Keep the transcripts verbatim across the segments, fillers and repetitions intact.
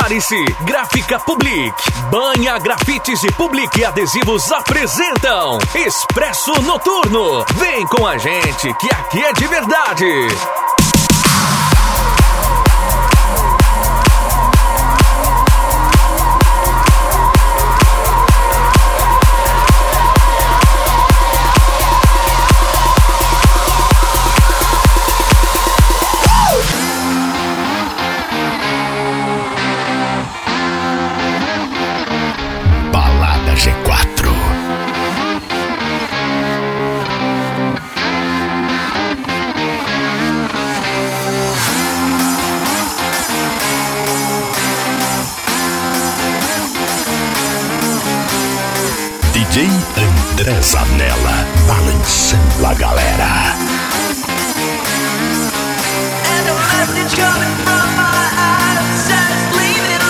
Prepare-se! Gráfica Public, Banha Grafites e Public Adesivos apresentam Expresso Noturno. Vem com a gente que aqui é de verdade. G quatro. D J André Zanella, balançando a galera. And the message coming from my eyes says leave it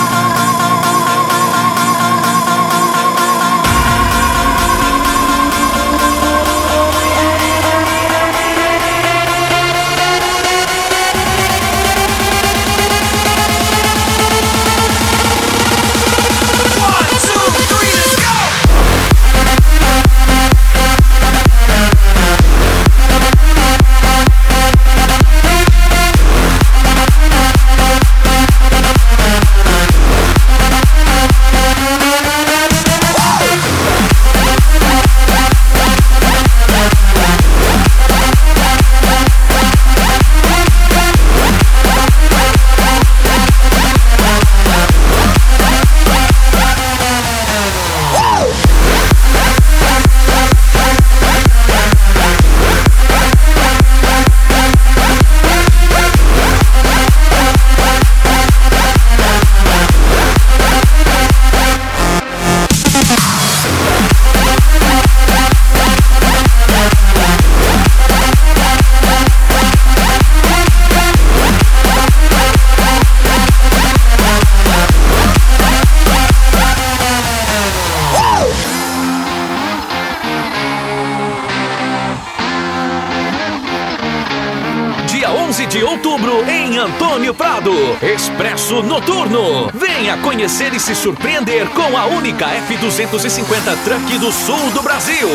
onze de outubro em Antônio Prado, Expresso Noturno. Venha conhecer e se surpreender com a única F duzentos e cinquenta Truck do sul do Brasil.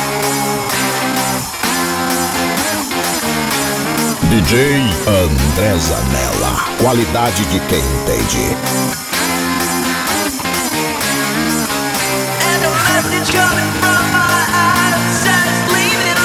D J André Zanella, qualidade de quem entende. And the message coming from my eyes says leave it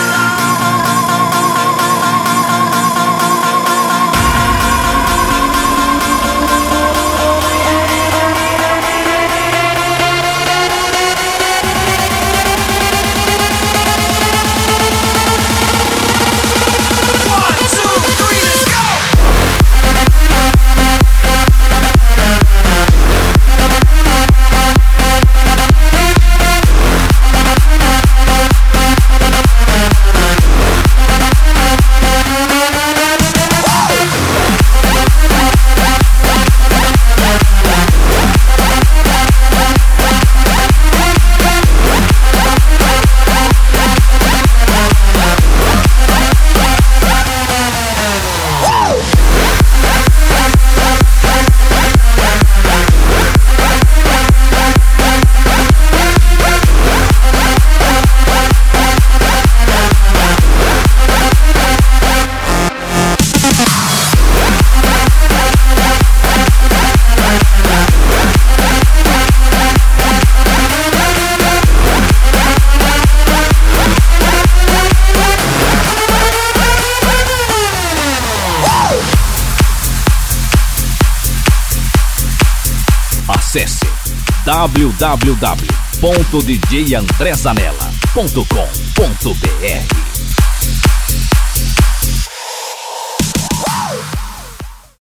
Acesse w w w ponto d j andré zanella ponto com ponto b r.